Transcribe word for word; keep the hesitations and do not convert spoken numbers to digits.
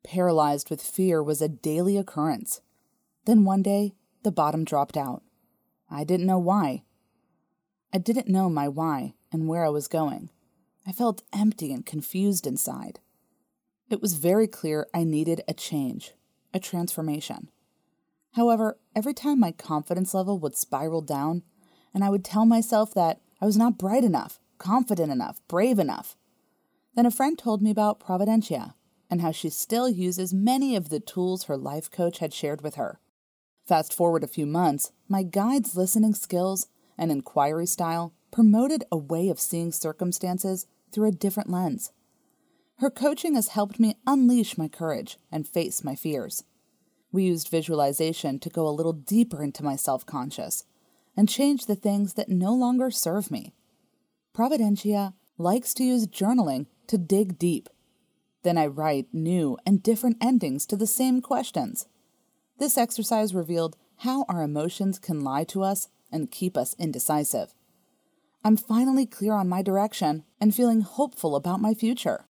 paralyzed with fear was a daily occurrence. Then one day, the bottom dropped out. I didn't know why. I didn't know my why and where I was going. I felt empty and confused inside. It was very clear I needed a change, a transformation. However, every time my confidence level would spiral down, and I would tell myself that I was not bright enough, confident enough, brave enough, then a friend told me about Providentia and how she still uses many of the tools her life coach had shared with her. Fast forward a few months, my guide's listening skills and inquiry style promoted a way of seeing circumstances through a different lens. Her coaching has helped me unleash my courage and face my fears. We used visualization to go a little deeper into my self-conscious and change the things that no longer serve me. Providentia likes to use journaling to dig deep. Then I write new and different endings to the same questions. This exercise revealed how our emotions can lie to us and keep us indecisive. I'm finally clear on my direction and feeling hopeful about my future.